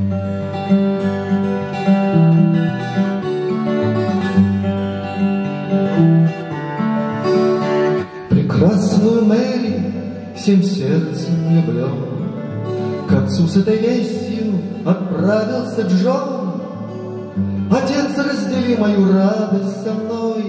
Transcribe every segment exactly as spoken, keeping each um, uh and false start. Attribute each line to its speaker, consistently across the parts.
Speaker 1: Прекрасную Мэри всем сердцем люблю. К отцу с этой вестью отправился Джон. Отец, раздели мою радость со мной.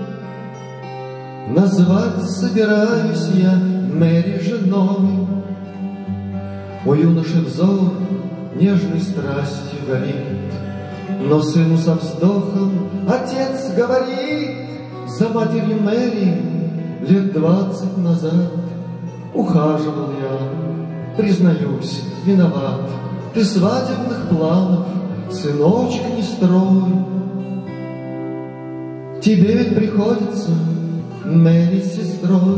Speaker 1: Назвать собираюсь я Мэри женой. У юноши взор нежной страстью горит, но сыну со вздохом отец говорит: за матерью Мэри лет двадцать назад ухаживал я, признаюсь, виноват. Ты свадебных планов, сыночек, не строй. Тебе ведь приходится Мэри с сестрой.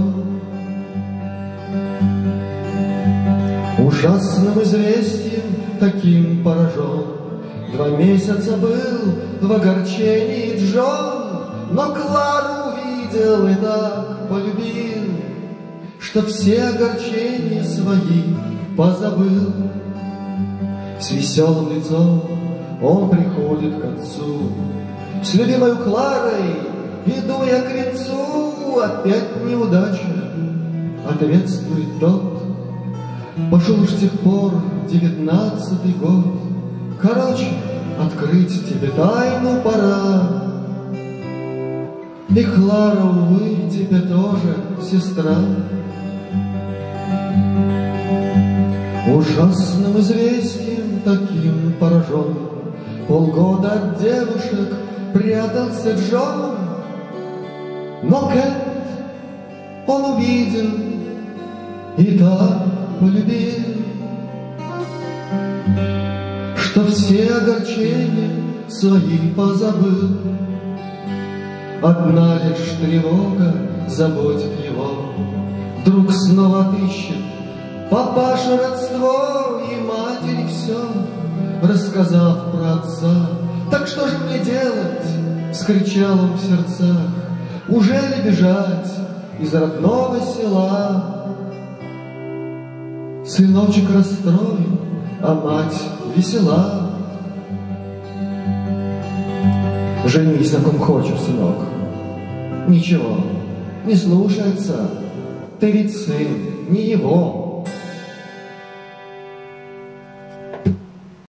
Speaker 1: Ужасным известием таким поражен, два месяца был в огорчении Джон, но Клару увидел и так полюбил, что все огорчения свои позабыл. С веселым лицом он приходит к отцу: с любимой Кларой иду я к венцу. Опять неудача, ответствует тот. Пошел уж с тех пор девятнадцатый год. Короче, открыть тебе тайну пора. И Клара, увы, тебе тоже сестра. Ужасным известием таким поражен, полгода от девушек прятался Джон. Но Кэт он увидел и так полюбил, что все огорчения свои позабыл. Одна лишь тревога заботит его: вдруг снова отыщет папаша родство и матери все, рассказав про отца. Так что же мне делать? — вскричал он в сердцах. Уже ли бежать из родного села? Сыночек расстроен, а мать весела. Женись на ком хочешь, сынок. Ничего, не слушается. Ты ведь сын не его.